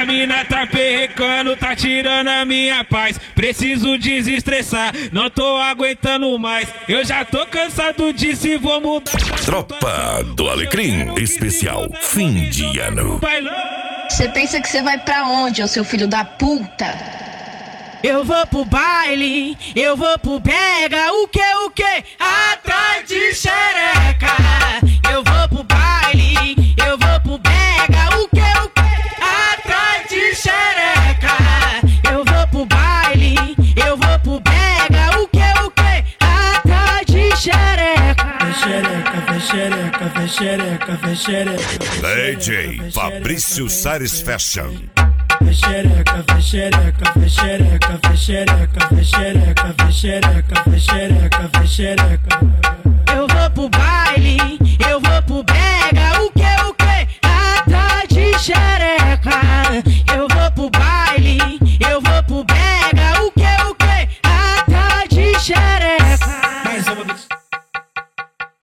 mina tá perrecando, tá tirando a minha paz. Preciso desestressar, não tô aguentando mais. Eu já tô cansado disso e vou mudar. Tropa do Alecrim, especial fim de ano. Você pensa que você vai pra onde, ô seu filho da puta? Eu vou pro baile, eu vou pro brega, o que? Atrás de xereca. Eu vou pro baile, eu vou pro brega, o que? Atrás de xereca. Eu vou pro baile, eu vou pro brega, o que? Atrás de xereca. Vem xereca. DJ Fabrício Sares Fashion. Vem xereca. Eu vou pro baile, eu vou pro brega.